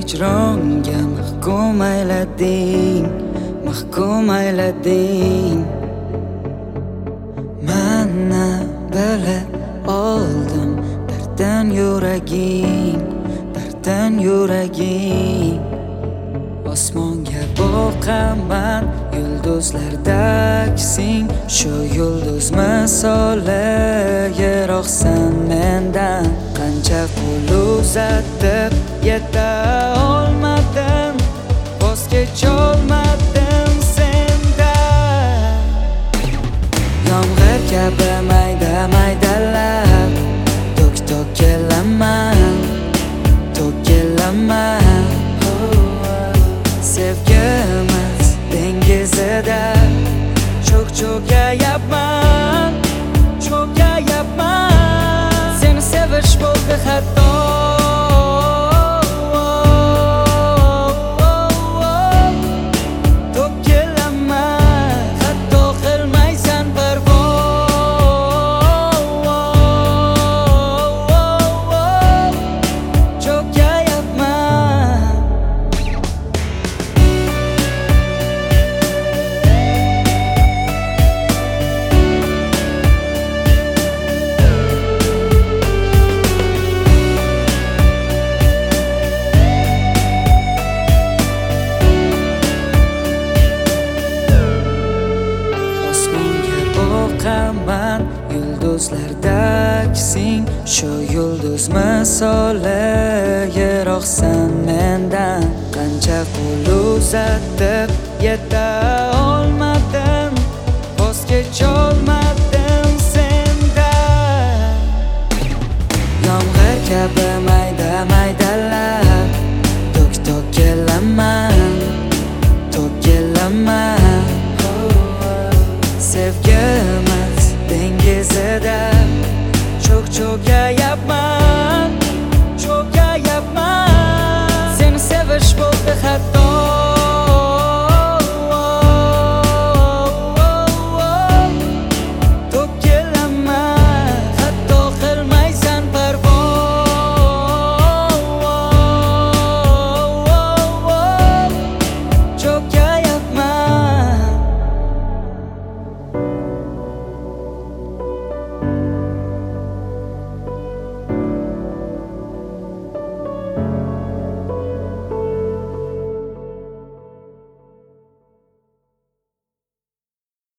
hijronga mahkum aylading Mana bilib oldim darddan yuraging Osmonga boqaman yulduzlardaksing Shu yulduz misoli yiroqsan mendan Qancha qo'l uzatib yeta olmadim Voz kecholmadim sendan Yomg'ir kabi mayda-maydalar Tok kelaman Sevgimiz dengizida cho'kayapman Seni sevish bo'ldi hatto To'kilaman hatto qilmaysan parvo Cho'kayapman Boqaman yulduzlardaksing Shu yulduz misoli yiroqsan mendan Qancha qo'l uzatib yeta olmadim